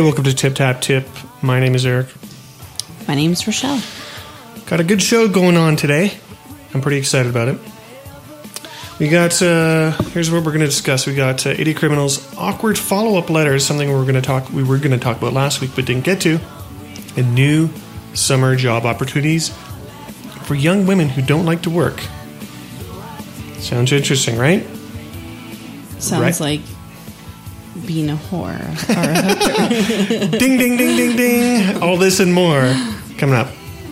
welcome to Tip Tap Tip. My name is Eric. My name's Rochelle. Got a good show going on today. I'm pretty excited about it. We got, here's what we're going to discuss. We got Idiot Criminals awkward follow-up letters, something we were going to talk about last week but didn't get to. And new summer job opportunities for young women who don't like to work. Sounds interesting, right? Sounds like being a whore or a hooker. Ding, ding, ding, ding, ding. All this and more coming up.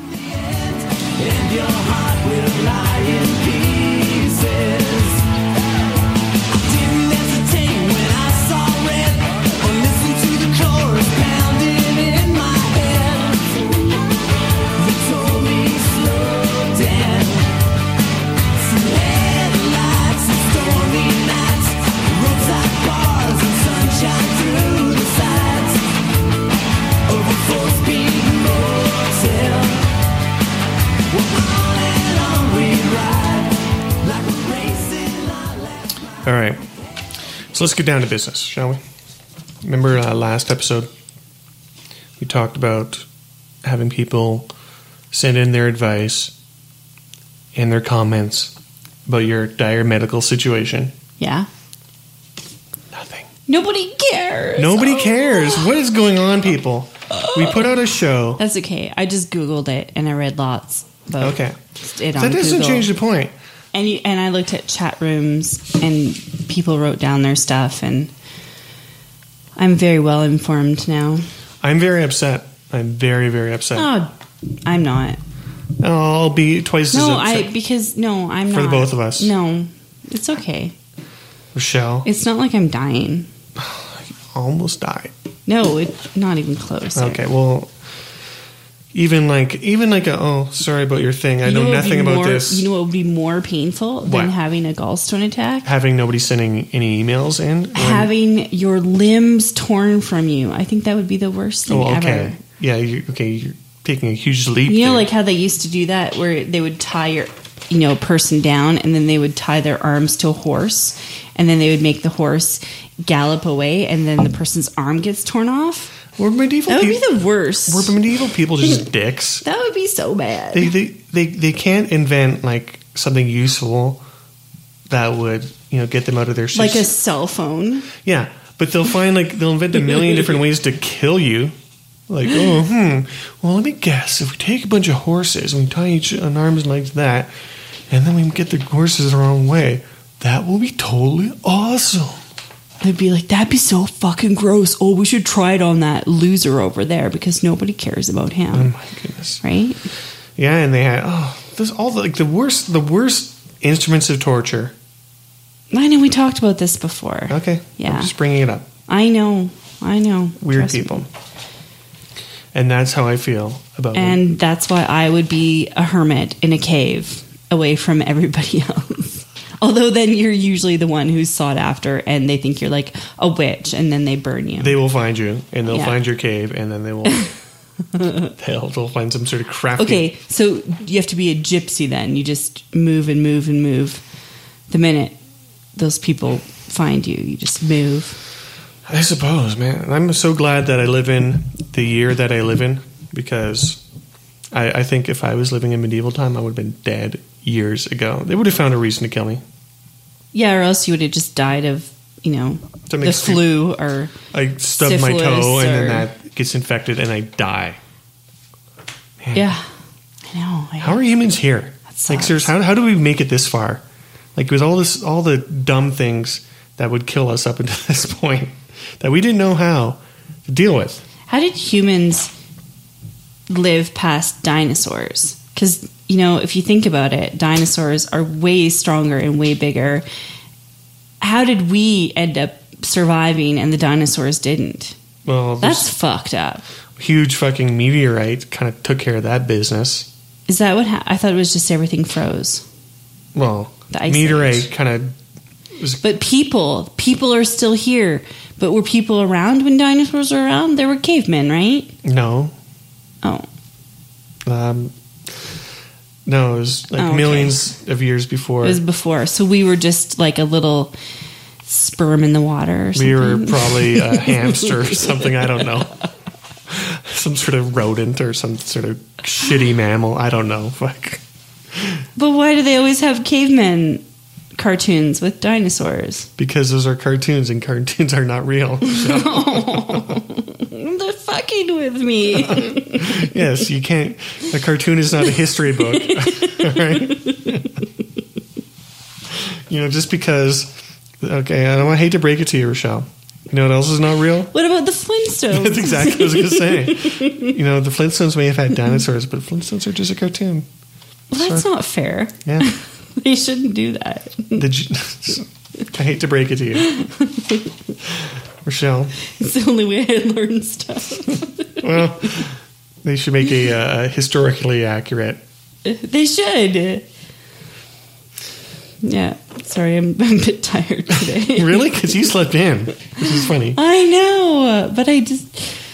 All right, so let's get down to business, shall we? Remember last episode, we talked about having people send in their advice and their comments about your dire medical situation. Yeah. Nothing. Nobody cares. Nobody cares. What is going on, people? We put out a show. That's okay. I just Googled it and I read lots about Okay. it on That doesn't Google. change the point. And I looked at chat rooms and people wrote down their stuff, and I'm very well informed now. I'm very upset. I'm very, very upset. Oh, I'm not. I'll be twice as upset. I'm not. For the both of us. No, it's okay. Rochelle, It's not like I'm dying. almost died. No, it's not even close. Okay, well, even like sorry about your thing. I know nothing about this. You know what would be more painful than having a gallstone attack? Having nobody sending any emails in? Having your limbs torn from you. I think that would be the worst thing ever. Yeah, you're taking a huge leap. You know, there. like how they used to do that, where they would tie your, person down, and then they would tie their arms to a horse, and then they would make the horse gallop away, and then the person's arm gets torn off. Were medieval That would people, be the worst. Were medieval people just dicks? That would be so bad. They can't invent like something useful that would get them out of their shit. Like a cell phone. Yeah, but they'll invent a million different ways to kill you. Like, well, let me guess. If we take a bunch of horses and we tie each an arms and legs that, and then we get the horses the wrong way, that will be totally awesome. They'd be like, that'd be so fucking gross. Oh, we should try it on that loser over there because nobody cares about him. Oh my goodness! Right? Yeah, and they had there's all the worst instruments of torture. I know we talked about this before. Okay, Yeah, I'm just bringing it up. I know. Weird Trust people. me. And that's how I feel about them. And that's why I would be a hermit in a cave away from everybody else. Although then you're usually the one who's sought after and they think you're like a witch and then they burn you. They will find you and they'll find your cave and then they will they'll find some sort of crafty. Okay, so you have to be a gypsy then. You just move and move and move. The minute those people find you, you just move. I suppose, man. I'm so glad that I live in the year that I live in because I think if I was living in medieval time, I would have been dead years ago. They would have found a reason to kill me. Yeah, or else you would have just died of, the flu or I stub my toe and then that gets infected and I die. Man. Yeah, I know. How are humans here? Like, seriously, how do we make it this far? Like, with all the dumb things that would kill us up until this point that we didn't know how to deal with. How did humans live past dinosaurs? Because, if you think about it, dinosaurs are way stronger and way bigger. How did we end up surviving and the dinosaurs didn't? Well, that's fucked up. Huge fucking meteorite kind of took care of that business. Is that what I thought it was just everything froze? Well, the ice meteorite age. kind of was... But people are still here. But were people around when dinosaurs were around? There were cavemen, right? No. Oh. No, it was like millions of years before. It was before. So we were just like a little sperm in the water or something. We were probably a hamster or something. I don't know. Some sort of rodent or some sort of shitty mammal. I don't know. Fuck. But why do they always have cavemen cartoons with dinosaurs? Because those are cartoons, and cartoons are not real. So. They're fucking with me. Yes, you can't. A cartoon is not a history book. All right? Just because. Okay, I hate to break it to you, Rochelle. You know what else is not real? What about the Flintstones? That's exactly what I was going to say. The Flintstones may have had dinosaurs, but Flintstones are just a cartoon. Well, that's not fair. Yeah. They shouldn't do that. I hate to break it to you. Rochelle. It's the only way I learn stuff. Well, they should make a historically accurate. They should. Yeah. Sorry, I'm a bit tired today. Really? Because you slept in. This is funny. I know, but I just...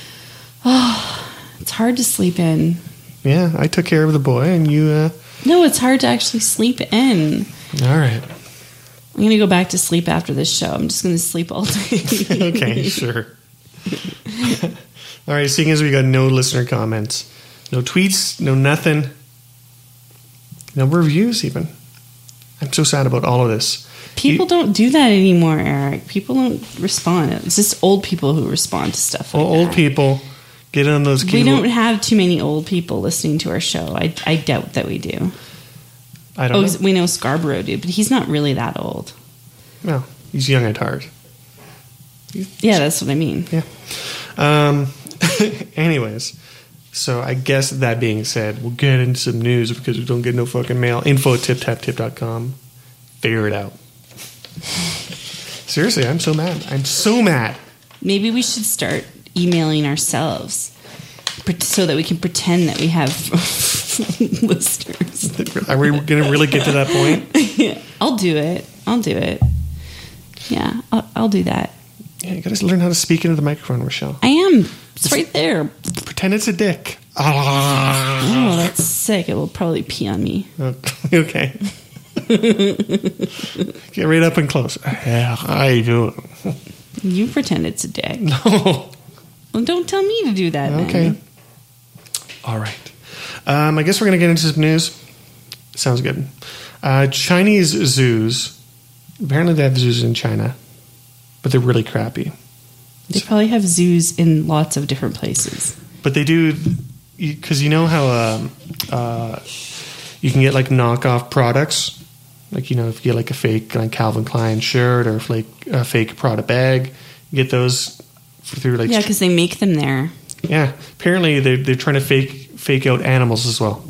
it's hard to sleep in. Yeah, I took care of the boy, and you... No, it's hard to actually sleep in. All right. I'm going to go back to sleep after this show. I'm just going to sleep all day. Okay, sure. All right, seeing as we got no listener comments, no tweets, no nothing, no reviews even. I'm so sad about all of this. People don't do that anymore, Eric. People don't respond. It's just old people who respond to stuff like that. Old people get on those... We don't have too many old people listening to our show. I doubt that we do. I don't know. We know Scarborough do, but he's not really that old. No, he's young at heart. Yeah, that's what I mean. Yeah. Anyways, so I guess that being said, we'll get into some news because we don't get no fucking mail. info@tiptaptip.com. Figure it out. Seriously, I'm so mad. I'm so mad. Maybe we should start emailing ourselves so that we can pretend that we have listeners. Are we going to really get to that point? Yeah, I'll do it. Yeah, I'll do that. Yeah, you got to learn how to speak into the microphone, Rochelle. I am. It's right there. Pretend it's a dick. Oh, that's sick. It will probably pee on me. Okay. Get right up and close. How you doing? You pretend it's a dick. No. Well, don't tell me to do that. Okay. Then. All right. I guess we're going to get into some news. Sounds good. Chinese zoos. Apparently they have zoos in China, but they're really crappy. They probably have zoos in lots of different places. But they do, because you know how you can get like knockoff products? Like, if you get like a fake like Calvin Klein shirt or a fake Prada bag, you get those through like... Yeah, because they make them there. Yeah. Apparently they're trying to fake out animals as well.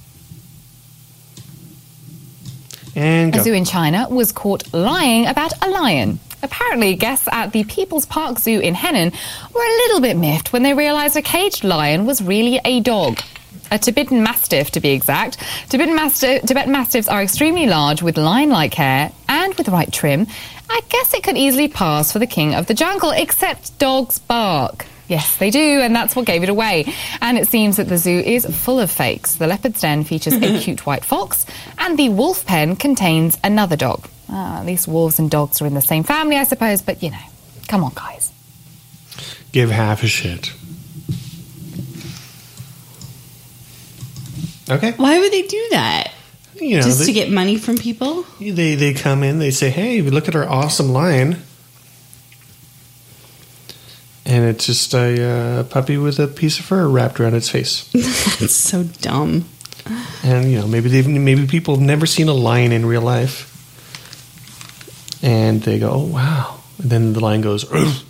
And go. A zoo in China was caught lying about a lion. Apparently, guests at the People's Park Zoo in Henan were a little bit miffed when they realised a caged lion was really a dog. A Tibetan Mastiff, to be exact. Tibetan Mastiffs are extremely large with lion-like hair, and with the right trim, I guess it could easily pass for the king of the jungle, except dogs bark. Yes, they do, and that's what gave it away. And it seems that the zoo is full of fakes. The leopard's den features a cute white fox, and the wolf pen contains another dog. At least wolves and dogs are in the same family, I suppose, but, come on, guys. Give half a shit. Okay. Why would they do that? Just to get money from people? They come in, they say, hey, look at our awesome lion. And it's just a puppy with a piece of fur wrapped around its face. That's so dumb. And, maybe people have never seen a lion in real life. And they go, oh, wow. And then the lion goes, like,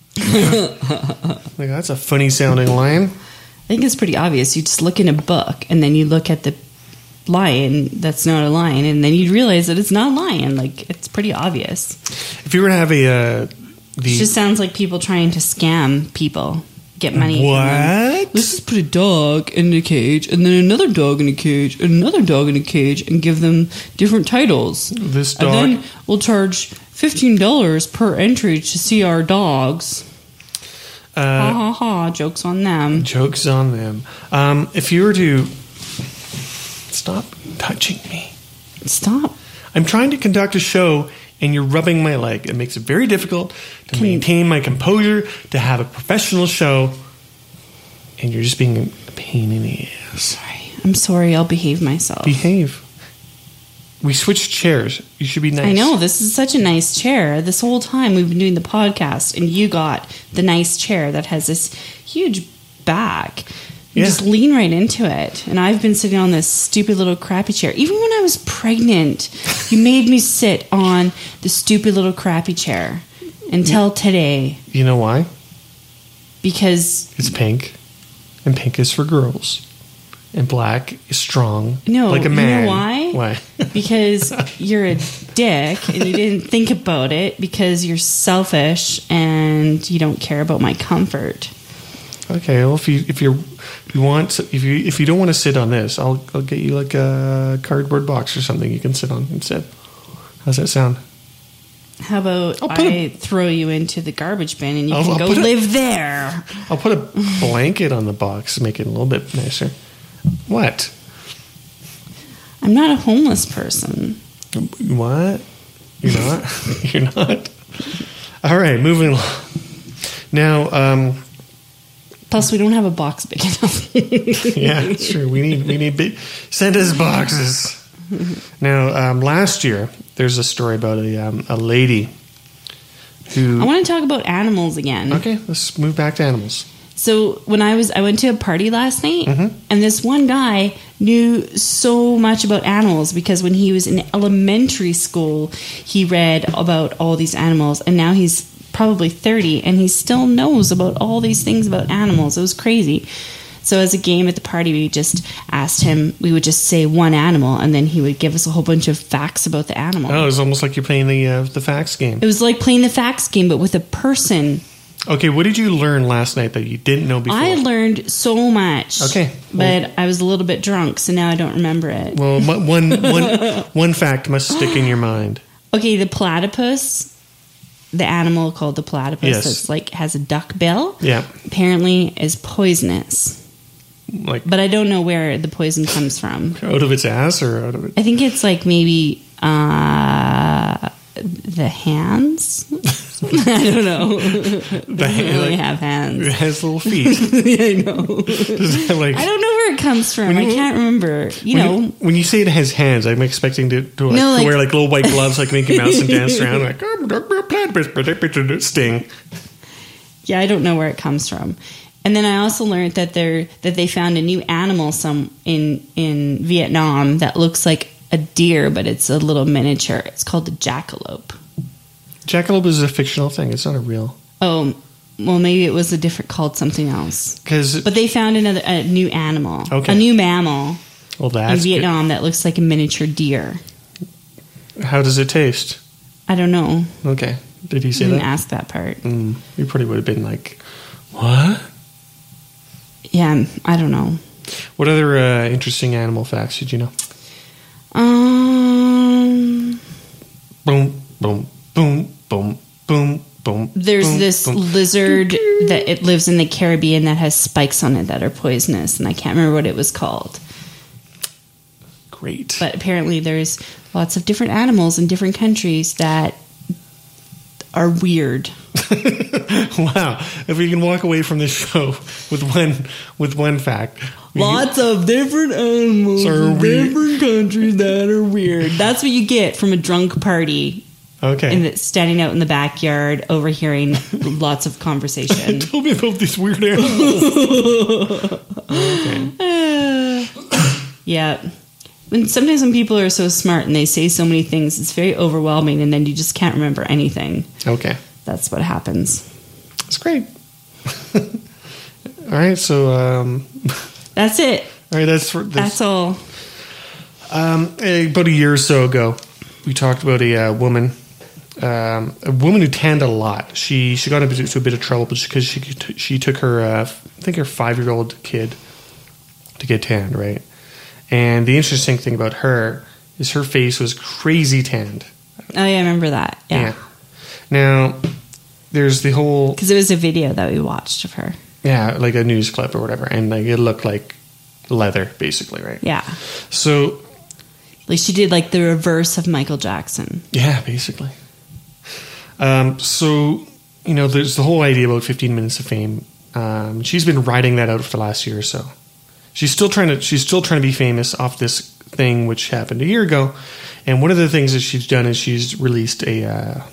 that's a funny sounding lion. I think it's pretty obvious. You just look in a book and then you look at the lion that's not a lion, and then you realize that it's not a lion. Like, it's pretty obvious. If you were to have it just sounds like people trying to scam people, get money. What? Let's just put a dog in a cage, and then another dog in a cage, and another dog in a cage, and give them different titles. This dog. And then we'll charge $15 per entry to see our dogs. Ha ha ha! Jokes on them. Jokes on them. If you were to stop touching me, stop. I'm trying to conduct a show, and you're rubbing my leg. It makes it very difficult to maintain my composure, to have a professional show, and you're just being a pain in the ass. I'm sorry. I'll behave myself. Behave. We switched chairs. You should be nice. I know. This is such a nice chair. This whole time we've been doing the podcast, and you got the nice chair that has this huge back. You just lean right into it. And I've been sitting on this stupid little crappy chair. Even when I was pregnant, you made me sit on the stupid little crappy chair until today. You know why? Because it's pink, and pink is for girls, and black is strong. No, like a man. You know why? Why? Because you're a dick and you didn't think about it because you're selfish and you don't care about my comfort. Okay, well, if you don't want to sit on this, I'll get you like a cardboard box or something you can sit on instead. How's that sound? How about I throw you into the garbage bin and you can go live there? I'll put a blanket on the box to make it a little bit nicer. What? I'm not a homeless person. What? You're not? You're not? All right, moving along. Now, plus, we don't have a box big enough. Yeah, sure. We need big. Send us boxes. Now, last year, there's a story about a lady who. I want to talk about animals again. Okay, let's move back to animals. So when I went to a party last night, and this one guy knew so much about animals because when he was in elementary school, he read about all these animals, and now he's probably 30 and he still knows about all these things about animals. It was crazy. So as a game at the party, we just asked him, we would just say one animal and then he would give us a whole bunch of facts about the animal. Oh, it was almost like you're playing the facts game. It was like playing the facts game but with a person. Okay, what did you learn last night that you didn't know before? I learned so much. Okay. But I was a little bit drunk, so now I don't remember it. Well, one fact must stick in your mind. Okay, the platypus, the animal called the platypus that's like has a duck bill, apparently is poisonous. But I don't know where the poison comes from. Out of its ass or out of it? I think it's like maybe the hands. I don't know. They really have hands. It has little feet. I know. I don't know where it comes from. I can't remember. When you say it has hands, I'm expecting to wear like little white gloves like Mickey Mouse and dance around like sting. Yeah, I don't know where it comes from. And then I also learned that they found a new animal in Vietnam that looks like a deer, but it's a little miniature. It's called the jackalope. Jackalope is a fictional thing. It's not a real. Oh, well, maybe it was called something else. But they found a new animal, a new mammal in Vietnam that looks like a miniature deer. How does it taste? I don't know. Okay. Did he say that? I didn't ask that part. You probably would have been like, what? Yeah, I don't know. What other interesting animal facts did you know? Boom, boom, boom, boom, boom, boom. There's this lizard that it lives in the Caribbean that has spikes on it that are poisonous, and I can't remember what it was called. Great. But apparently there's lots of different animals in different countries that are weird. Wow. If we can walk away from this show with one fact. Lots of different animals in different countries that are weird. That's what you get from a drunk party. Okay. And standing out in the backyard, overhearing lots of conversation. Tell me about these weird animals. Okay. Yeah. Sometimes when people are so smart and they say so many things, it's very overwhelming, and then you just can't remember anything. Okay. That's what happens. That's great. All right, so... that's it. All right, that's all. About a year or so ago, we talked about a woman who tanned a lot. She got into a bit of trouble because she took her, I think her 5-year-old kid to get tanned, right? And the interesting thing about her is her face was crazy tanned. Oh, yeah, I remember that. Yeah. Now, there's the whole... Because it was a video that we watched of her. Yeah, like a news clip or whatever. And like it looked like leather, basically, right? Yeah. So... Like she did like the reverse of Michael Jackson. Yeah, basically. So, there's the whole idea about 15 minutes of fame. She's been riding that out for the last year or so. She's still trying to be famous off this thing which happened a year ago. And one of the things that she's done is she's released a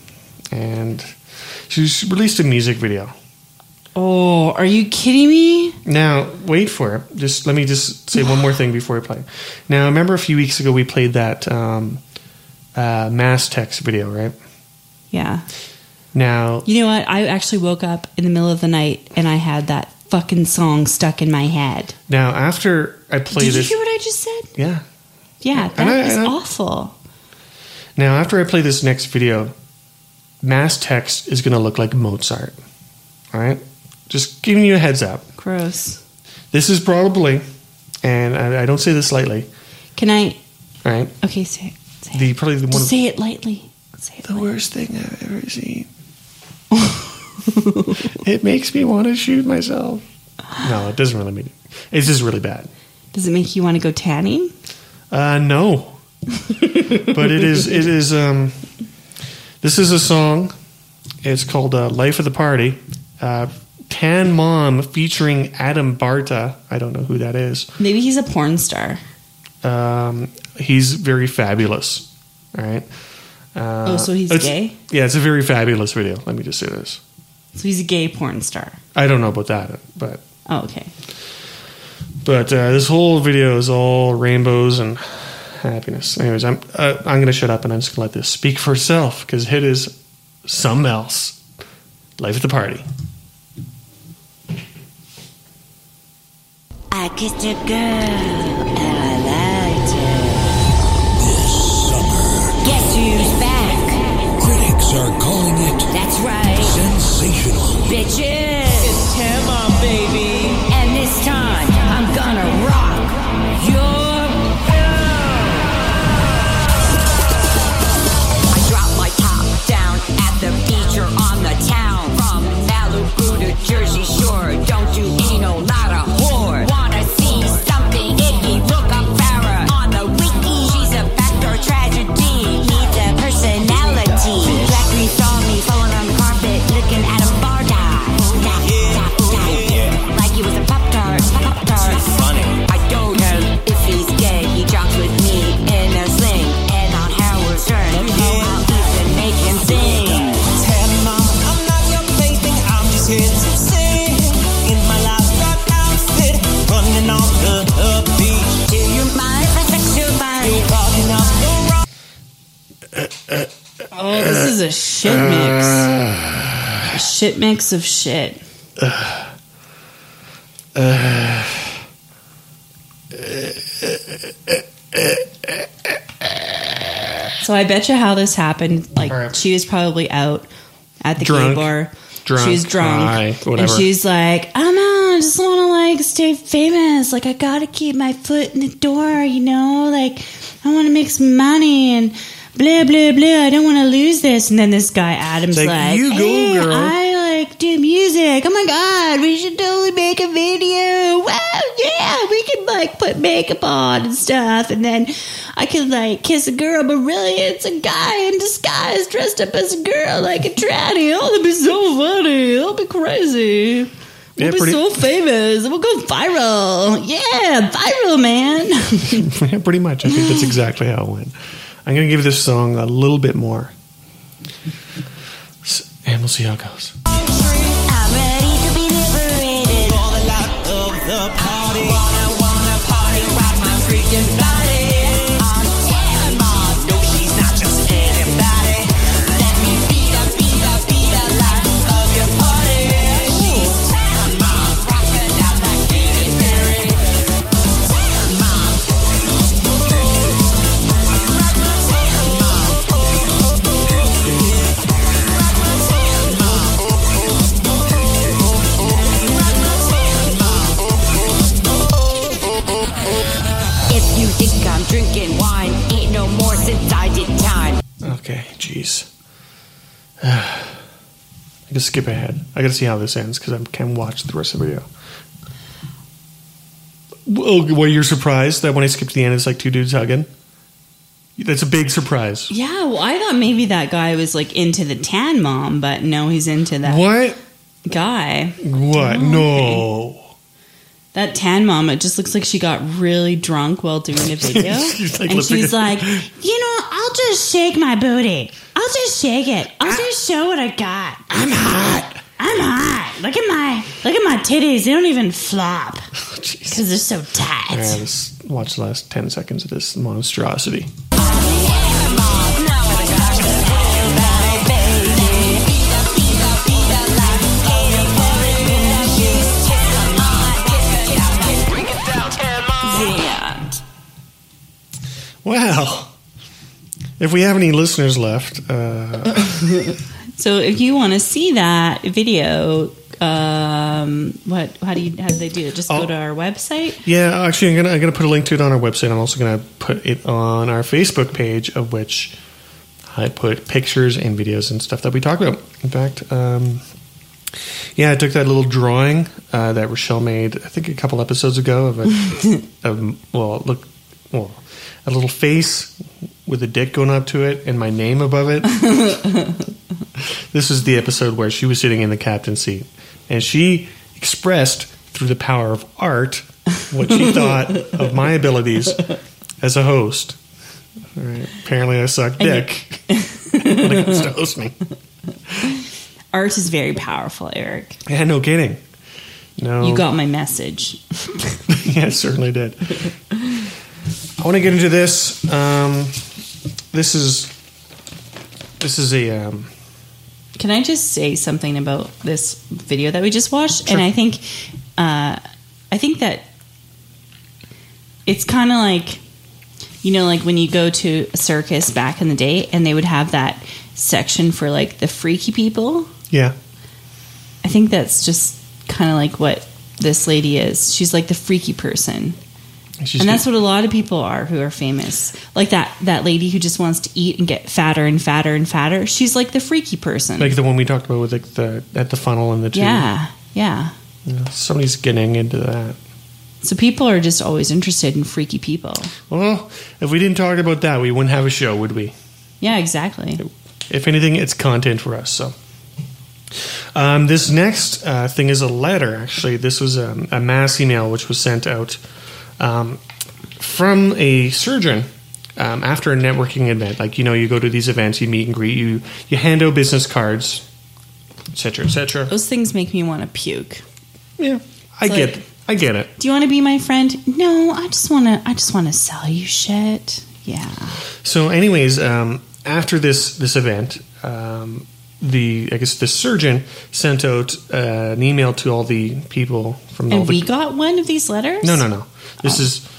music video. Oh, are you kidding me? Now, wait for it. Let me say one more thing before I play. Now, remember a few weeks ago we played that Mass Text video, right? Yeah. Now, you know what? I actually woke up in the middle of the night and I had that fucking song stuck in my head. Now, after I play this... Did you hear what I just said? Yeah. Yeah, that is awful. Now, after I play this next video, Mass Text is going to look like Mozart. All right? Just giving you a heads up. Gross. This is probably, and I don't say this lightly. Can I? All right. Okay, say it. Probably the one. Just say it lightly. The worst thing I've ever seen. It makes me want to shoot myself. No, it doesn't really mean. It's just really bad. Does it make you want to go tanning? No. But it is. This is a song. It's called "Life of the Party." Tan Mom featuring Adam Barta. I don't know who that is. Maybe he's a porn star. He's very fabulous. All right. So he's gay? Yeah, it's a very fabulous video. Let me just say this. So he's a gay porn star. I don't know about that, but... Oh, okay. But this whole video is all rainbows and happiness. Anyways, I'm going to shut up and I'm just going to let this speak for itself because it is something else. Life at the Party. I kissed a girl and I liked her. This summer, Guess who's back? critics are calling it That's right, sensational. bitches. It's Tan Mom, baby. And this time, I'm gonna rock your girl. I drop my top down at the beach or on the town. From Malibu to Jersey Shore, don't do anal, not a whore. Wanna see something icky? Look up Farrah on the wiki. She's a backdoor tragedy, needs a personality. Black Green saw me falling on the carpet, looking at a bar like he was a Pop-Tart. Funny. I told him if he's gay, he jocks with me in a sling. And on Howard Stern, I'll even make him sing. Tell Mom, I'm not your plaything, I'm just here to sing. In my livestock outfit, running on the beach. Do you mind if I sex your body? Walking up the rock. Oh, this is a shit mix. A shit mix of shit. So I bet you how this happened. Like, All right. she was probably out at the Drunk. gay bar. Drunk, She was drunk. high, whatever. And she's like, oh no, I just want to like stay famous. Like, I got to keep my foot in the door, you know? Like, I want to make some money and blah, blah, blah. I don't want to lose this. And then this guy, Adam's It's like, you go, hey, girl. I like do music. Oh my God, we should totally make a video. Wow, yeah, we can like put makeup on and stuff. And then I could like kiss a girl, but really it's a guy in disguise dressed up as a girl, like a tranny. Oh, that'd be so funny. That'll be crazy. We'll be so famous. We'll go viral. Yeah, viral, man. Yeah, pretty much. I think that's exactly how it went. I'm going to give this song a little bit more. And we'll see how it goes. I'm ready to be liberated. For the light of the party. Wanna party, rock my freaking body. I'm Tan Mom, no, she's not just anybody. Let me be the light of your party. She's Tan Mom, rocking out like Katy Perry. Tan Mom. If you think I'm drinking wine, ain't no more since I did time. Okay, jeez. I can skip ahead. I got to see how this ends because I can't watch the rest of the video. Well, you're surprised that when I skip to the end, it's like two dudes hugging? That's a big surprise. Yeah, well, I thought maybe that guy was like into the tan mom, but no, he's into that What? guy. What? No. That tan mom, it just looks like she got really drunk while doing a video. She's like and lifting she's it. like, I'll just shake my booty. I'll just shake it. I'll just show what I got. I'm hot. I'm hot. Look at my titties. They don't even flop Jeez. because they're so tight. Yeah, let's watch the last 10 seconds of this monstrosity. Well, if we have any listeners left, So if you want to see that video, how do they do it? Just go to our website. yeah, actually, I'm gonna put a link to it on our website. I'm also gonna put it on our Facebook page, of which I put pictures and videos and stuff that we talk about. In fact, yeah, I took that little drawing that Rochelle made, I think, a couple episodes ago of a little face with a dick going up to it and my name above it. This is the episode where she was sitting in the captain's seat, and she expressed through the power of art what she thought of my abilities as a host. All right. Apparently, I suck dick when it comes to hosting. Art is very powerful, Eric. Yeah, no kidding. No, You got my message. yeah, I certainly did. I want to get into this. This is a. Can I just say something about this video that we just watched? Sure. And I think that it's kind of like, like when you go to a circus back in the day, and they would have that section for like the freaky people. Yeah. I think that's just kind of like what this lady is. She's like the freaky person. And that's what a lot of people are who are famous. Like that lady who just wants to eat and get fatter and fatter and fatter. She's like the freaky person. like the one we talked about with like the funnel and the tube. Yeah. Yeah, somebody's getting into that. So people are just always interested in freaky people. Well, if we didn't talk about that, we wouldn't have a show, would we? Yeah, exactly. If anything, it's content for us. So, this next thing is a letter. Actually, this was a mass email which was sent out from a surgeon after a networking event. Like, you go to these events, you meet and greet, you hand out business cards, etc., etc. Those things make me want to puke. Yeah, I get it. Do you want to be my friend? No, I just want to sell you shit. Yeah. So, anyways, after this event, the surgeon sent out an email to all the people from all And we got one of these letters? No. This is,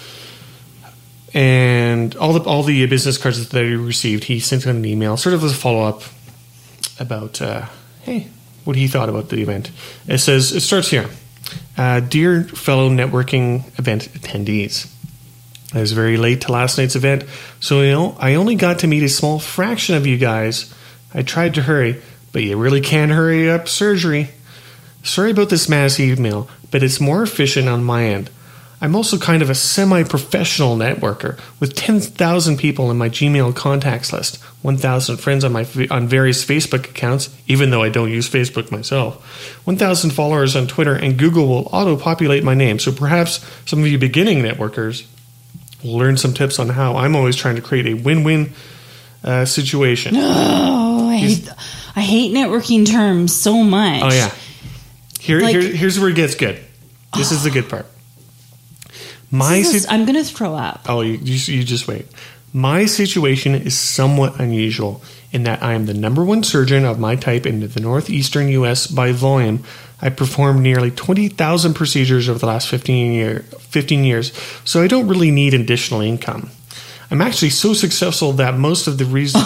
and all the business cards that he received, he sent out an email, sort of as a follow up about, hey, what he thought about the event. It starts here. Dear fellow networking event attendees, I was very late to last night's event, so I only got to meet a small fraction of you guys. I tried to hurry, but you really can't hurry up surgery. Sorry about this mass email, but it's more efficient on my end. I'm also kind of a semi-professional networker with 10,000 people in my Gmail contacts list, 1,000 friends on various Facebook accounts, even though I don't use Facebook myself, 1,000 followers on Twitter, and Google will auto-populate my name. So perhaps some of you beginning networkers will learn some tips on how I'm always trying to create a win-win situation. Oh, I hate networking terms so much. Oh, yeah. Here's where it gets good. This is the good part. I'm going to throw up. Oh, you just wait. My situation is somewhat unusual in that I am the number one surgeon of my type in the northeastern U.S. by volume. I performed nearly 20,000 procedures over the last 15 years, so I don't really need additional income. I'm actually so successful that most of the reason...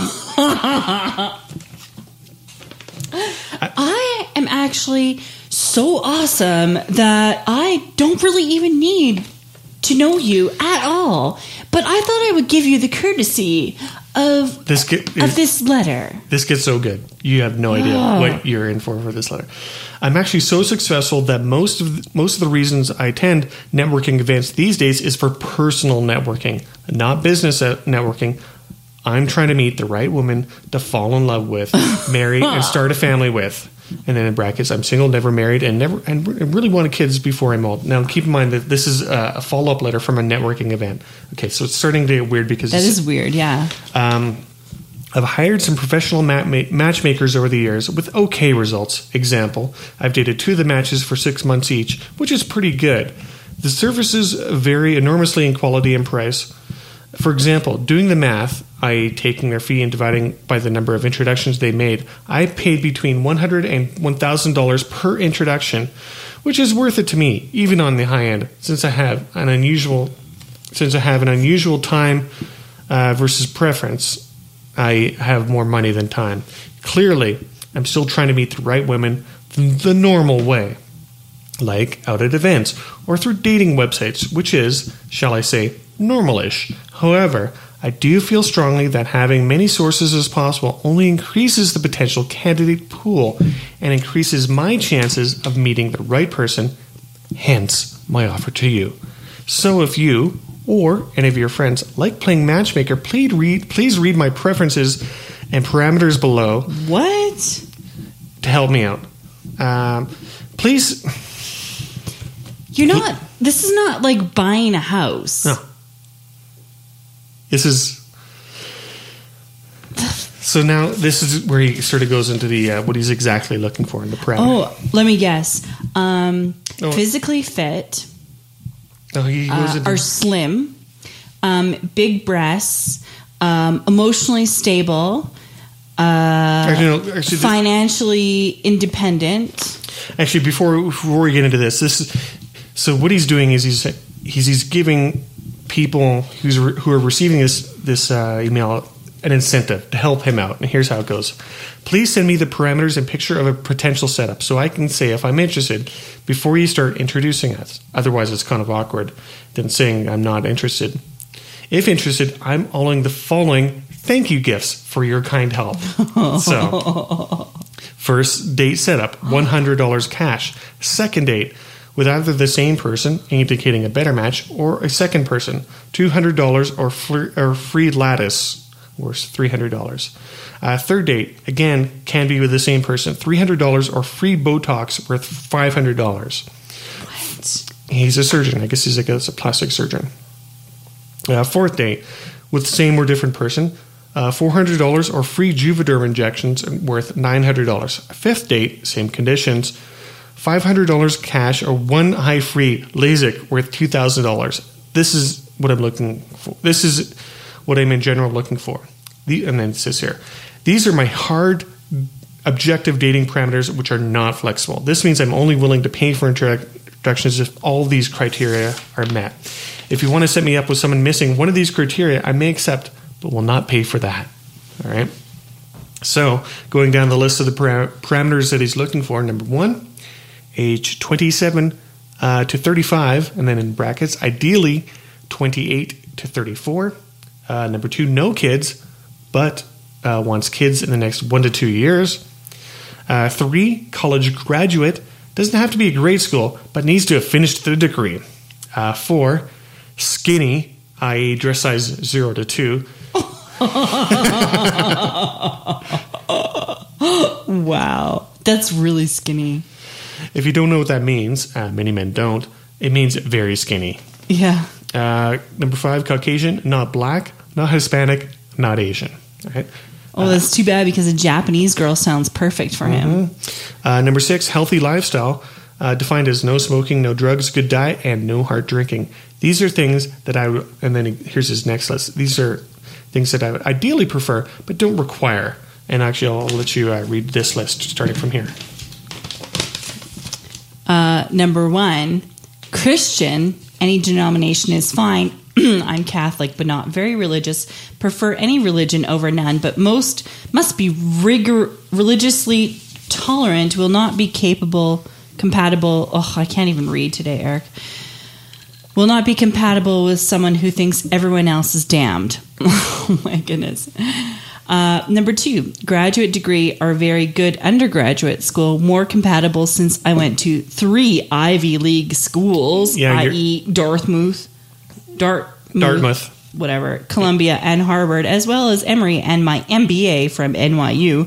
I am actually so awesome that I don't really even need to know you at all. But I thought I would give you the courtesy of this letter. This gets so good. You have no idea what you're in for this letter. I'm actually so successful that most of the reasons I attend networking events these days is for personal networking, not business networking. I'm trying to meet the right woman to fall in love with, marry, and start a family with. And then in brackets, I'm single, never married, and really wanted kids before I'm old. Now, keep in mind that this is a follow-up letter from a networking event. Okay, so it's starting to get weird because That is weird, yeah. I've hired some professional matchmakers over the years with okay results. Example, I've dated 2 of the matches for 6 months each, which is pretty good. The services vary enormously in quality and price. For example, doing the math, i.e. taking their fee and dividing by the number of introductions they made, I paid between $100 and $1,000 per introduction, which is worth it to me, even on the high end, since I have an unusual time versus preference. I have more money than time. Clearly, I'm still trying to meet the right women the normal way, like out at events or through dating websites, which is, shall I say, normal-ish. However, I do feel strongly that having many sources as possible only increases the potential candidate pool and increases my chances of meeting the right person, hence my offer to you. So if you or any of your friends like playing matchmaker, please read my preferences and parameters below. What? To help me out. Please. This is not like buying a house. No. This is. So now this is where he sort of goes into the what he's exactly looking for in the parameter. Oh, let me guess. Physically fit. He goes into Are slim, big breasts, emotionally stable, financially independent. Actually, before we get into this is so what he's doing is he's giving people who are receiving this email an incentive to help him out. And here's how it goes. Please send me the parameters and picture of a potential setup so I can say if I'm interested before you start introducing us. Otherwise, it's kind of awkward than saying I'm not interested. If interested, I'm allowing the following thank you gifts for your kind help. So, first date setup, $100 cash. Second date, with either the same person, indicating a better match, or a second person, $200 or free lattice, worth $300. Third date, again, can be with the same person, $300 or free Botox worth $500. What? He's a surgeon. I guess he's a plastic surgeon. Fourth date, with the same or different person, $400 or free Juvederm injections worth $900. Fifth date, same conditions, $500 cash or one eye free LASIK worth $2,000. This is what I'm looking for. This is what I'm in general looking for. And then it says here, these are my hard, objective dating parameters which are not flexible. This means I'm only willing to pay for introductions if all these criteria are met. If you want to set me up with someone missing one of these criteria, I may accept, but will not pay for that. All right. So going down the list of the parameters that he's looking for, number 1, age 27 to 35, and then in brackets, ideally 28 to 34. Number 2, no kids, but wants kids in the next 1 to 2 years. 3, college graduate, doesn't have to be a grade school, but needs to have finished the degree. 4, skinny, i.e. dress size 0 to 2. Wow, that's really skinny. If you don't know what that means, many men don't, it means very skinny. Yeah. Number 5, Caucasian, not black, not Hispanic, not Asian. Right? Oh, that's too bad because a Japanese girl sounds perfect for him. Number 6, healthy lifestyle, defined as no smoking, no drugs, good diet, and no hard drinking. These are things that I would, and then here's his next list. These are things that I would ideally prefer, but don't require. And actually, I'll let you read this list starting from here. Number 1, Christian. Any denomination is fine. I'm Catholic, but not very religious. Prefer any religion over none, but most must be religiously tolerant. Will not be compatible. Oh, I can't even read today, Eric. Will not be compatible with someone who thinks everyone else is damned. Oh my goodness. Number 2, graduate degree or very good undergraduate school, more compatible since I went to 3 Ivy League schools, i.e. Dartmouth. whatever, Columbia and Harvard, as well as Emory and my MBA from NYU.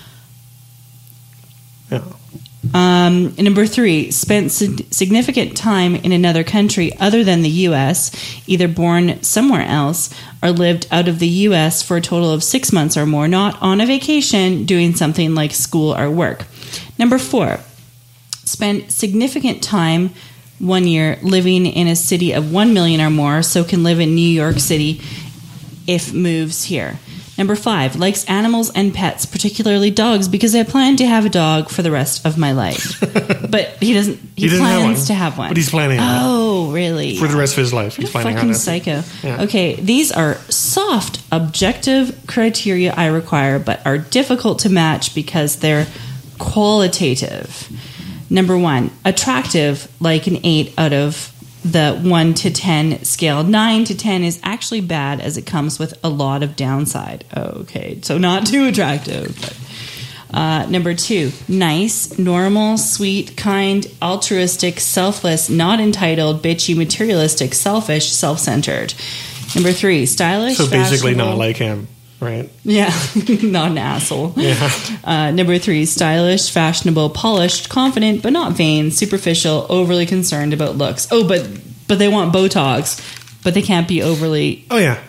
Yeah. Number 3, spent significant time in another country other than the U.S., either born somewhere else or lived out of the U.S. for a total of 6 months or more, not on a vacation, doing something like school or work. Number 4, spent significant time 1 year living in a city of 1 million or more, so can live in New York City if moves here. Number 5, likes animals and pets, particularly dogs, because I plan to have a dog for the rest of my life. But he doesn't. He doesn't have plans one, to have one. but he's planning on it. Oh, really? For the rest of his life, he's What a planning fucking on it. psycho. Yeah. Okay, these are soft, objective criteria I require, but are difficult to match because they're qualitative. Number 1, attractive, like an 8 out of the 1 to 10 scale. 9 to 10 is actually bad as it comes with a lot of downside. Okay, so not too attractive. But, number 2, nice, normal, sweet, kind, altruistic, selfless, not entitled, bitchy, materialistic, selfish, self-centered. Number 3, stylish, So basically not fashionable- like him, right? Yeah, not an asshole. Yeah. Number 3, stylish, fashionable, polished, confident, but not vain, superficial, overly concerned about looks. Oh, but they want Botox, but they can't be overly... Oh, yeah.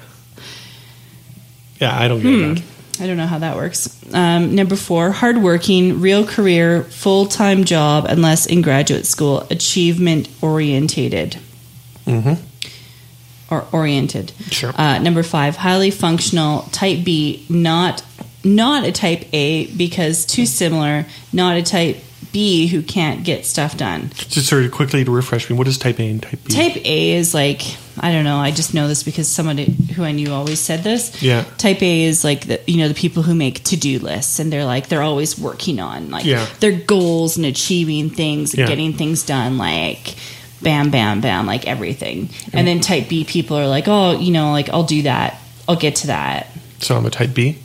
Yeah, I don't get that. I don't know how that works. Number 4, hardworking, real career, full-time job, unless in graduate school, achievement-orientated. Mm-hmm. Or oriented. Sure. Number 5, highly functional, type B, not a type A because too similar, not a type B who can't get stuff done. Just sort of quickly to refresh me, what is type A and type B? Type A is like, I don't know, I just know this because somebody who I knew always said this. Yeah. Type A is like the people who make to-do lists and they're always working on their goals and achieving things and Yeah. getting things done, like bam, bam, bam, like everything. And then type B people are like, oh, like I'll do that. I'll get to that. So I'm a type B?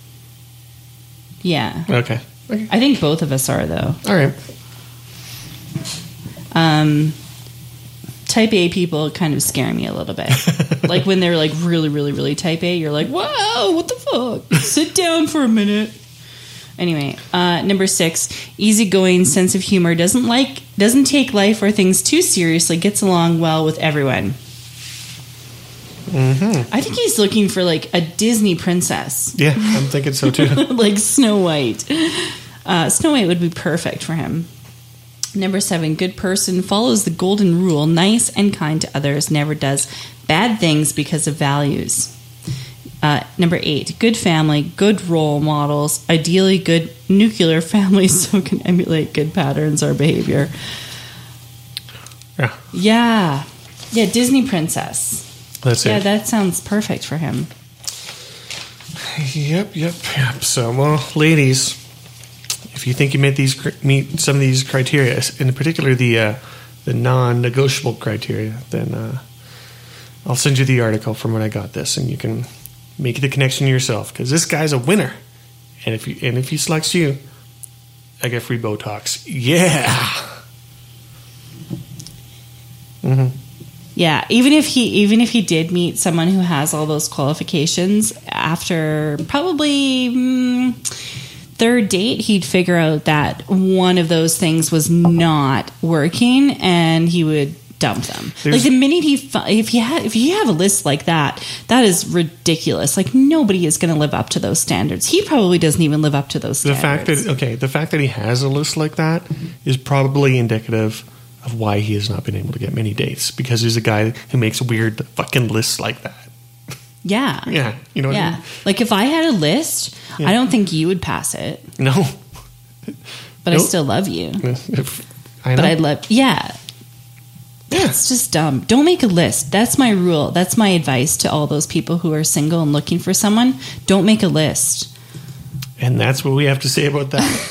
Yeah. Okay. I think both of us are, though. All right. Type A people kind of scare me a little bit. Like when they're like really, really, really type A, you're like, wow, what the fuck? Sit down for a minute. Anyway, number 6, easygoing, sense of humor, doesn't take life or things too seriously, gets along well with everyone. Mm-hmm. I think he's looking for like a Disney princess. Yeah, I'm thinking so too. Like Snow White. Snow White would be perfect for him. Number 7, good person, follows the golden rule, nice and kind to others, never does bad things because of values. Number 8, good family, good role models, ideally good nuclear families so can emulate good patterns or behavior. Yeah. Yeah, Disney princess. That's Yeah, it. that sounds perfect for him. Yep. So, well, ladies, if you think you meet some of these criteria, in particular the non-negotiable criteria, then I'll send you the article from when I got this, and you can make the connection yourself. Because this guy's a winner, and if he selects you, I get free Botox. Yeah. Mm-hmm. Yeah, even if he did meet someone who has all those qualifications, after probably third date, he'd figure out that one of those things was not working, and he would dump them. Like the minute if you have a list like that, that is ridiculous. Like nobody is going to live up to those standards. He probably doesn't even live up to those standards. The fact that he has a list like that is probably indicative of why he has not been able to get many dates, because he's a guy who makes weird fucking lists like that. Yeah. Yeah. You know what I mean? Like if I had a list, I don't think you would pass it. No. But I still love you. I know. But I'd love, yeah. It's just dumb. Don't make a list. That's my rule. That's my advice to all those people who are single and looking for someone. Don't make a list. And that's what we have to say about that.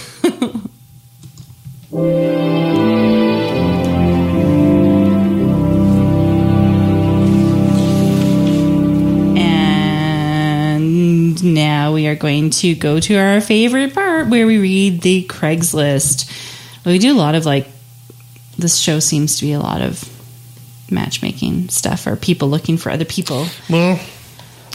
And now we are going to go to our favorite part where we read the Craigslist. We do a lot of this show seems to be a lot of matchmaking stuff or people looking for other people. Well,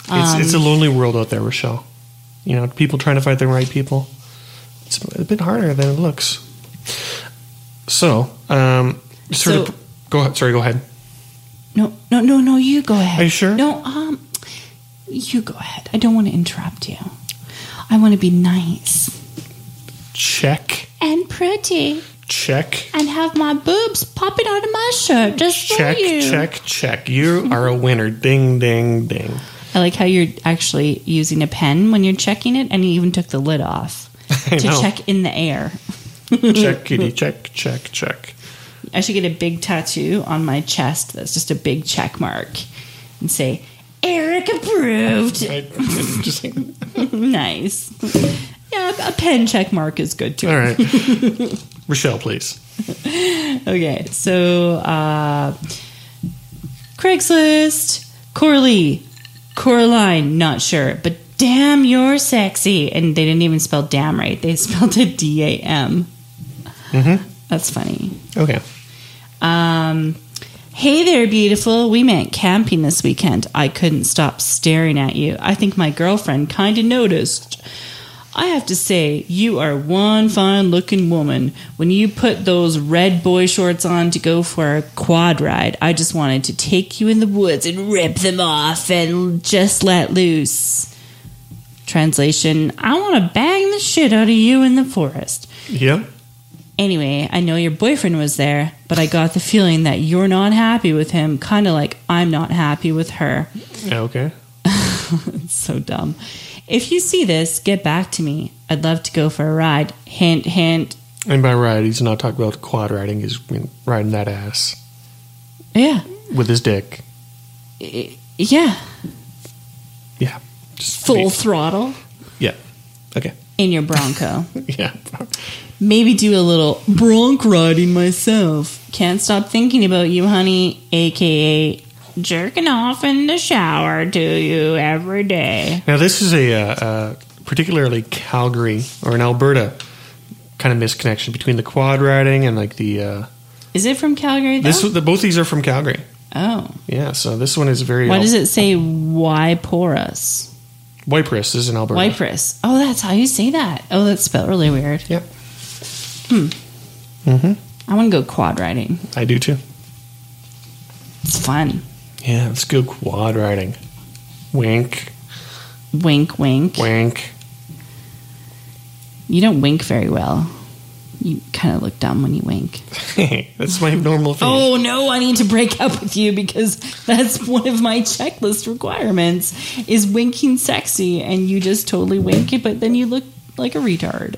It's a lonely world out there, Rochelle. You know, people trying to find the right people. It's a bit harder than it looks. So, go ahead. No, you go ahead. Are you sure? No, you go ahead. I don't want to interrupt you. I want to be nice. Check. And pretty. Check. And have my boobs popping out of my shirt just Check, for you. check. You are a winner. Ding, ding, ding. I like how you're actually using a pen when you're checking it, and you even took the lid off I to know. check in the air. Check, kitty, check. I should get a big tattoo on my chest that's just a big check mark and say, Eric approved. Just like, Nice. Yeah, a pen check mark is good too. all right. Rochelle, please. Okay, so Craigslist, Coraline, not sure, but damn, you're sexy. And they didn't even spell damn right. They spelled it D-A-M. Mm-hmm. That's funny. Okay. Hey there, beautiful. We went camping this weekend. I couldn't stop staring at you. I think my girlfriend kind of noticed. I have to say, you are one fine-looking woman. When you put those red boy shorts on to go for a quad ride, I just wanted to take you in the woods and rip them off and just let loose. Translation, I want to bang the shit out of you in the forest. Yep. Anyway, I know your boyfriend was there, but I got the feeling that you're not happy with him, kind of like I'm not happy with her. Okay. It's so dumb. If you see this, get back to me. I'd love to go for a ride. Hint, hint. And by ride, he's not talking about quad riding. He's riding that ass Yeah. with his dick. Yeah. Yeah. Just Full throttle Yeah. Okay. in your Bronco. Yeah. Maybe do a little bronc riding myself. Can't stop thinking about you, honey, a.k.a. jerking off in the shower to you every day. Now, this is a particularly Calgary or an Alberta kind of misconnection between the quad riding and like the. Is it from Calgary, though? Both these are from Calgary. Oh. Yeah, so this one is very. Why does it say Waiporus? Wyprus is in Alberta. Wyprus. Oh, that's how you say that. Oh, that's spelled really weird. Yep. Mm-hmm. I want to go quad riding. I do too. It's fun. Yeah, let's go quad riding. Wink, Wink, wink. wink. You don't wink very well. You kind of look dumb when you wink. That's my normal thing. Oh, no, I need to break up with you because that's one of my checklist requirements is winking sexy, and you just totally wink it, but then you look like a retard.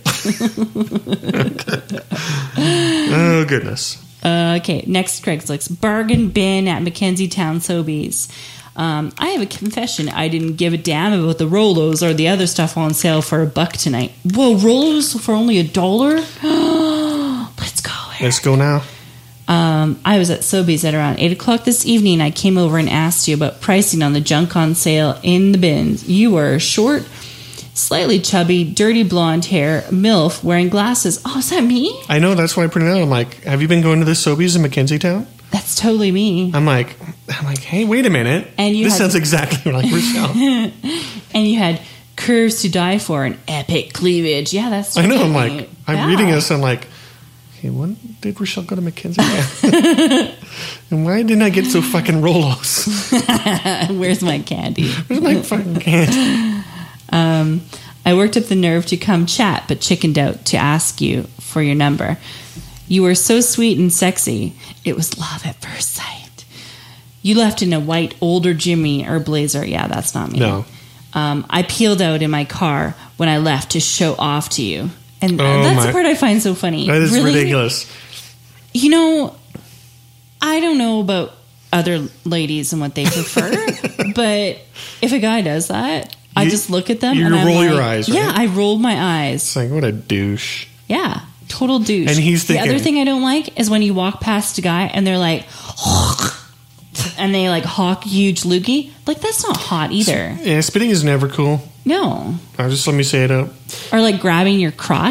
Oh, goodness. Okay, next Craigslist. Bargain bin at Mackenzie Town Sobeys. I have a confession. I didn't give a damn about the Rolos or the other stuff on sale for $1 tonight. Whoa, Rolos for only $1? Let's go. Eric. Let's go now. I was at Sobeys at around 8 o'clock this evening. I came over and asked you about pricing on the junk on sale in the bins. You were short, slightly chubby, dirty blonde hair, MILF, wearing glasses. Oh, is that me? I know, that's why I printed it out. I'm like, have you been going to the Sobeys in Mackenzie Town? That's totally me. I'm like, hey, wait a minute. And you this had- sounds exactly like Rochelle. And you had curves to die for and epic cleavage. Yeah, that's I know. right. I'm like, I'm Yeah. reading this. I'm like, hey, when did Rochelle go to Mackenzie Town? And why didn't I get so fucking Rolos? Where's my candy? Where's my fucking candy? I worked up the nerve to come chat, but chickened out to ask you for your number. You were so sweet and sexy. It was love at first sight. You left in a white older Jimmy or blazer. Yeah, that's not me. No. I peeled out in my car when I left to show off to you. And Oh, that's my- the part I find so funny. That is Really? ridiculous. You know, I don't know about other ladies and what they prefer, but if a guy does that, I You- just look at them you and I'm roll your like- eyes, right? Yeah, I rolled my eyes. It's like, what a douche. Yeah, total douche. And he's the other thinking- thing I don't like is when you walk past a guy and they're like, and they like hawk huge loogie. Like that's not hot either. Yeah, spitting is never cool. No. Just let me say it out. Or like grabbing your crotch.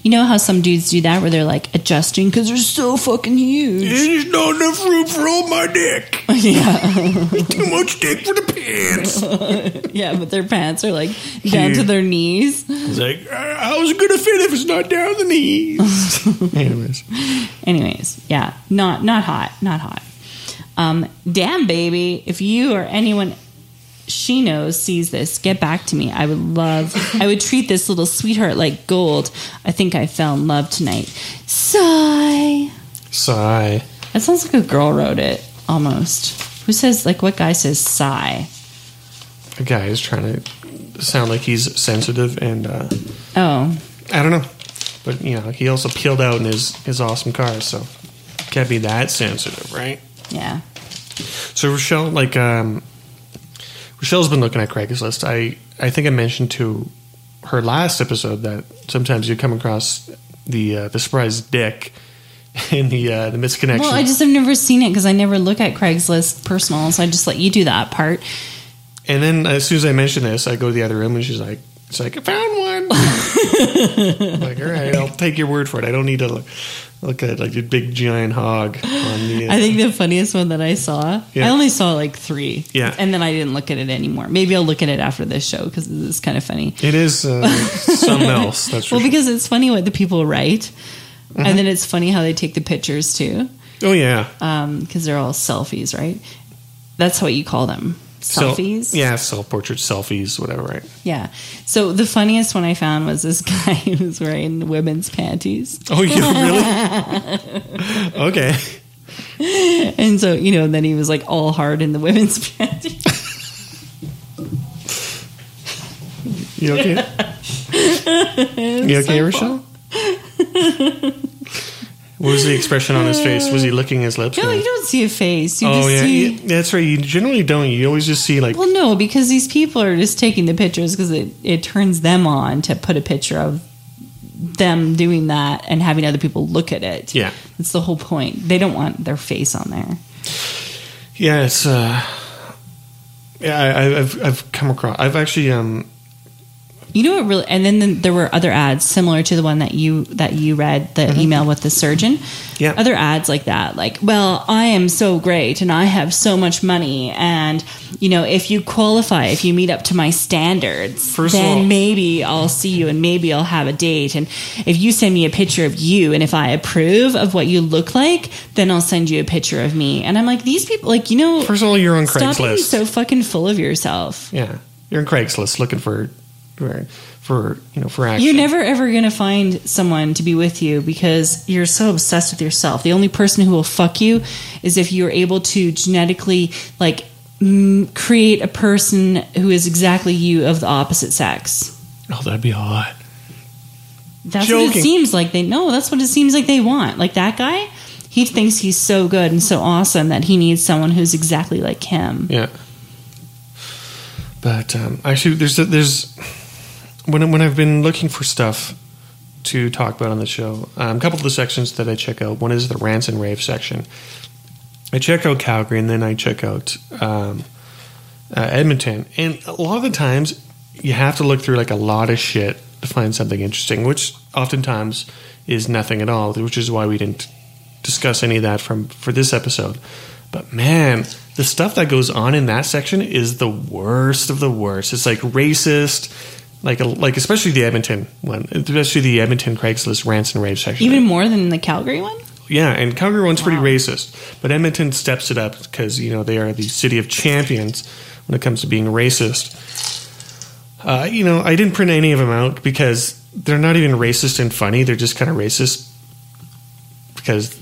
You know how some dudes do that where they're like adjusting because they're so fucking huge. There's not enough room for all my dick. Yeah. Too much dick for the pants. Yeah, but their pants are like down to their knees. It's like, how's it gonna fit if it's not down the knees? Anyways, yeah, not hot. Damn, baby, if you or anyone she knows sees this, get back to me. I would treat this little sweetheart like gold. I think I fell in love tonight. Sigh. Sigh. That sounds like a girl wrote it, almost. Who says, like, what guy says sigh? A guy is trying to sound like he's sensitive and, Oh. I don't know. But, you know, he also peeled out in his awesome car, so can't be that sensitive, right? Yeah. So Rochelle, like, Rochelle's been looking at Craigslist. I think I mentioned to her last episode that sometimes you come across the surprise dick in the misconnection. Well, I've never seen it because I never look at Craigslist personal, so I just let you do that part. And then as soon as I mention this, I go to the other room and she's like, I found one. I'm like, all right, I'll take your word for it. I don't need to look at like a big giant hog on the. I think the funniest one that I saw, Yeah. I only saw like 3. Yeah. And then I didn't look at it anymore. Maybe I'll look at it after this show because it's kind of funny. It is something else. That's for Well, sure. because it's funny what the people write. And then it's funny how they take the pictures too. Oh yeah. Because they're all selfies, right? That's what you call them. Selfies? Yeah, self-portrait selfies, whatever, right? Yeah. So the funniest one I found was this guy who was wearing women's panties. Oh, yeah, really? Okay. And so, then he was like all hard in the women's panties. You okay? You okay, Rochelle? What was the expression on his face? Was he licking his lips? No, you don't see a face. You Oh, just yeah. see... That's right. You generally don't. You always just see, like... Well, no, because these people are just taking the pictures because it turns them on to put a picture of them doing that and having other people look at it. Yeah. That's the whole point. They don't want their face on there. Yeah, it's... Yeah, I've come across... I've actually... You know what really, and then there were other ads similar to the one that you read, the email with the surgeon. Yeah. Other ads like that, like, well, I am so great and I have so much money, and if you qualify, if you meet up to my standards, then maybe I'll see you and maybe I'll have a date. And if you send me a picture of you and if I approve of what you look like, then I'll send you a picture of me. And I'm like, these people, like, First of all, you're on stop being Craigslist. so fucking full of yourself. Yeah, you're on Craigslist looking for action. You're never ever going to find someone to be with you because you're so obsessed with yourself. The only person who will fuck you is if you're able to genetically create a person who is exactly you of the opposite sex. Oh, that'd be hot. That's what it seems like that's what it seems like they want. Like that guy, he thinks he's so good and so awesome that he needs someone who's exactly like him. Yeah. But actually, there's when I've been looking for stuff to talk about on the show, a couple of the sections that I check out. One is the rants and rave section. I check out Calgary, and then I check out Edmonton. And a lot of the times, you have to look through like a lot of shit to find something interesting, which oftentimes is nothing at all. Which is why we didn't discuss any of that for this episode. But man, the stuff that goes on in that section is the worst of the worst. It's like racist, like especially the Edmonton one, especially the Edmonton Craigslist rants and rave section. Even more than the Calgary one? Yeah, and Calgary one's pretty racist, but Edmonton steps it up because they are the city of champions when it comes to being racist. I didn't print any of them out because they're not even racist and funny. They're just kind of racist because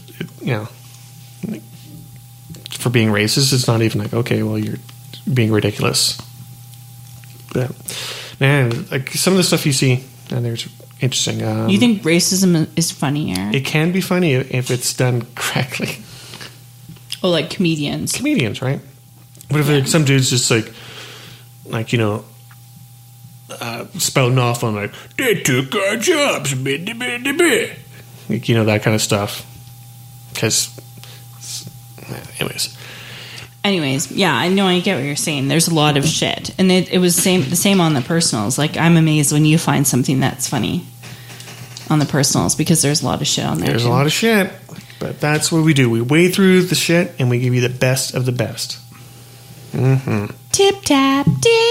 for being racist, it's not even like, okay, well, you're being ridiculous. But man, like some of the stuff you see, and there's interesting. You think racism is funnier? It can be funny if it's done correctly. Oh, like comedians. Comedians, right? But if like, some dude's just spouting off on like, they took our jobs, like, that kind of stuff. Because, anyways, yeah, I know, I get what you're saying. There's a lot of shit, and it was the same on the personals. Like, I'm amazed when you find something that's funny on the personals because there's a lot of shit on there. There's too. a lot of shit, but that's what we do. We wade through the shit and we give you the best of the best. Tip tap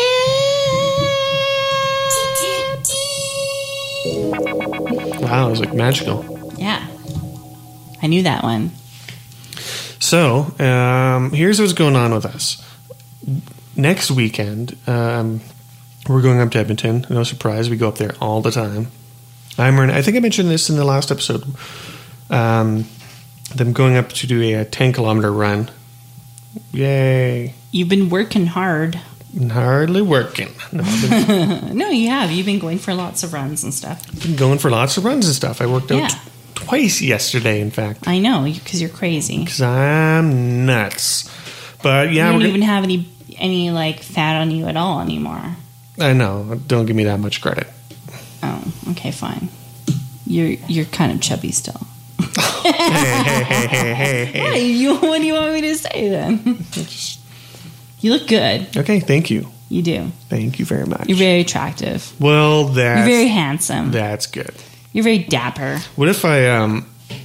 Wow, it was like magical. Yeah. I knew that one. So, here's what's going on with us. Next weekend, we're going up to Edmonton. No surprise, we go up there all the time. I think I mentioned this in the last episode. Them going up to do a 10-kilometer run. Yay. You've been working hard. Hardly working. No, I've No, you have. You've been going for lots of runs and stuff. been going for lots of runs and stuff. I worked out Yeah. twice yesterday, in fact. I know, because you're crazy. Because I'm nuts. But yeah, You don't we're even have any like fat on you at all anymore. I know. Don't give me that much credit. Oh, okay, fine. You're kind of chubby still. Hey. What do you want me to say then? You look good. Okay, thank you. You do. Thank you very much. You're very attractive. Well, You're very handsome. that's good. You're very dapper. What if I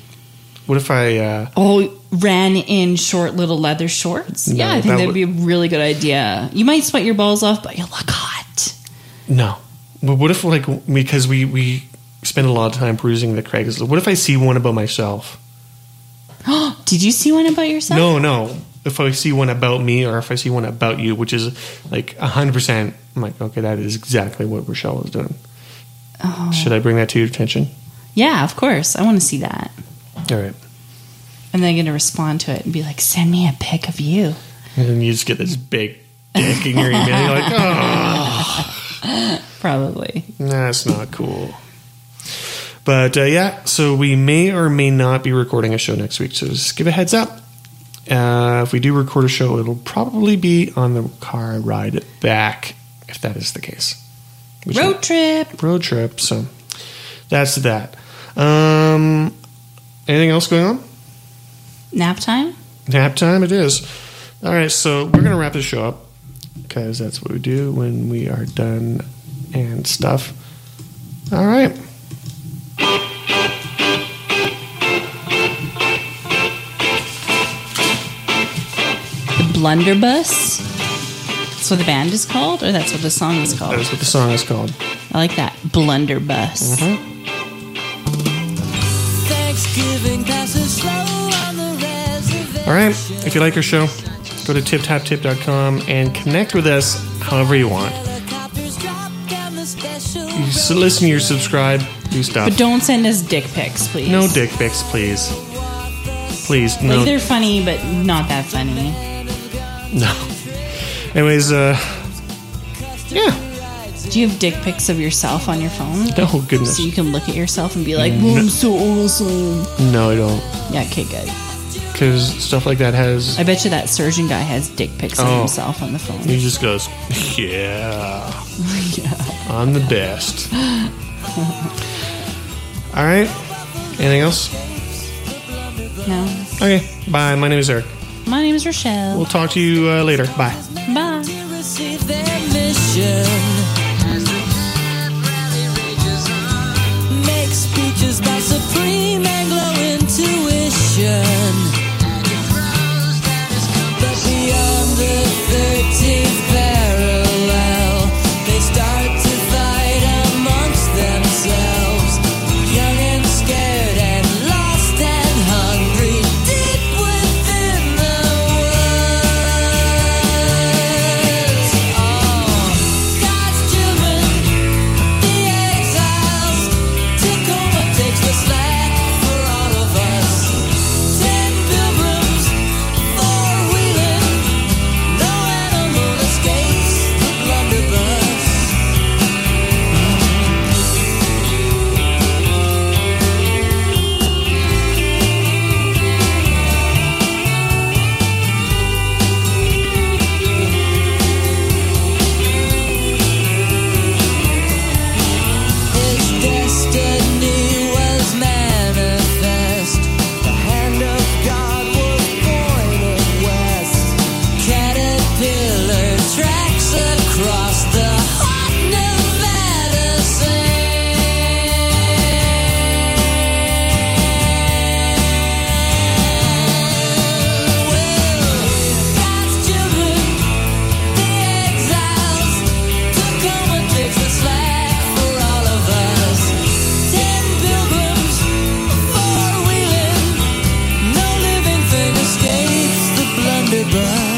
Ran in short little leather shorts? No, Yeah, I think that that'd would- be a really good idea. You might sweat your balls off, but you'll look hot. no. But what if because we spend a lot of time perusing the Craigslist. What if I see one about myself? Did you see one about yourself? No. If I see one about me or if I see one about you, which is like 100%, I'm like, okay, that is exactly what Rochelle was doing. Oh. Should I bring that to your attention? Yeah, of course. I want to see that. All right. And then I'm going to respond to it and be like, send me a pic of you. And then you just get this big dick in your email. You're like, oh, Probably. that's not cool. But yeah, so we may or may not be recording a show next week. So just give a heads up. If we do record a show, it'll probably be on the car ride back, if that is the case. Road trip. Road trip. So that's that. Anything else going on? Nap time? Nap time it is. All right, so we're going to wrap this show up because that's what we do when we are done and stuff. All right. The Blunderbuss? That's what the band is called? Or that's what the song is called? That is what the song is called. I like that. Blunderbuss. Thanksgiving passes slow on the reservation. All right, if you like our show, go to tiptaptip.com and connect with us however you want. Helicopters drop down the special. You listen, you subscribe, do stuff. But don't send us dick pics, please. No dick pics, please. Please, no. Like, they're funny, but not that funny. No. Anyways, yeah. Do you have dick pics of yourself on your phone? Oh, goodness. So you can look at yourself and be like, "Well, I'm so awesome." No, I don't. Yeah, okay, good. Because stuff like that has... I bet you that surgeon guy has dick pics of Oh. himself on the phone. He just goes, yeah. I'm the best. All right. Anything else? No. Okay. Bye. My name is Eric. My name is Rochelle. We'll talk to you later. Bye. Bye. To receive their mission. Make speeches by supreme Anglo intuition. But beyond the 13th parallel, they start to fight amongst themselves. Young and scared and lost and hungry, deep within the woods. Oh, God's children, the exiles, took home what takes the goodbye.